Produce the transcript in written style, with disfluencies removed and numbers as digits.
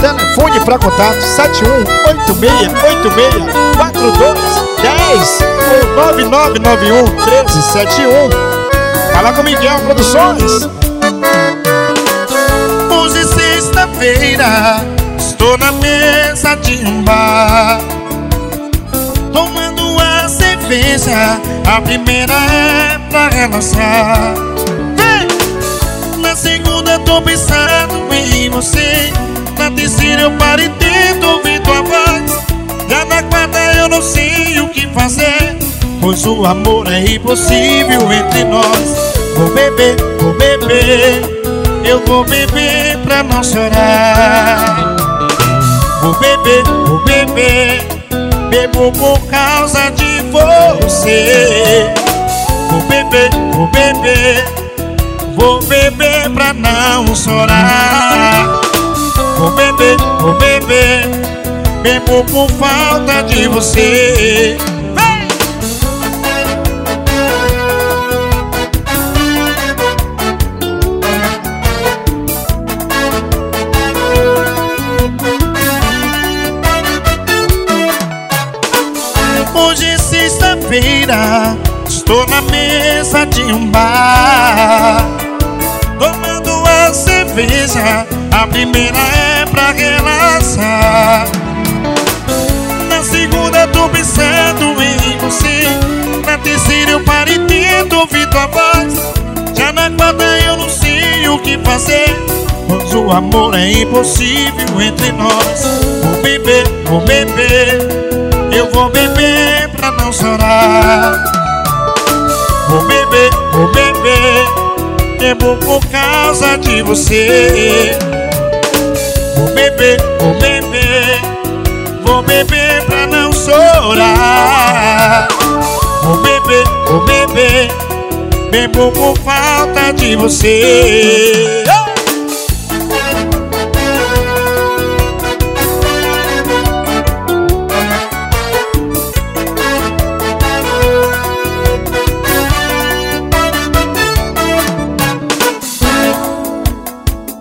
Telefone para contato 7186864210 ou 9991-1371. Fala com Miguel Produções. Hoje sexta-feira, estou na mesa de um bar, tomando a cerveja. A primeira é pra relaxar. Na segunda tô pensando em você. Na terceira eu paro e tento ouvir tua voz. Já na quarta eu não sei o que fazer, pois o amor é impossível entre nós. Vou beber, eu vou beber pra não chorar. Vou beber, bebo por causa de você. Vou beber, vou beber pra não chorar. Vou beber, bebo por falta de você. Hoje é sexta-feira, estou na mesa de um bar, tomando a cerveja. A primeira é pra relaxar. Na segunda tô pensando em você. Na terceira eu paro e tento ouvir tua voz. Já na quarta eu não sei o que fazer, pois o amor é impossível entre nós. Vou beber, eu vou beber pra não chorar. Vou beber, bebo por causa de você. Vou beber, vou beber pra não chorar. Vou beber, bebo por falta de você.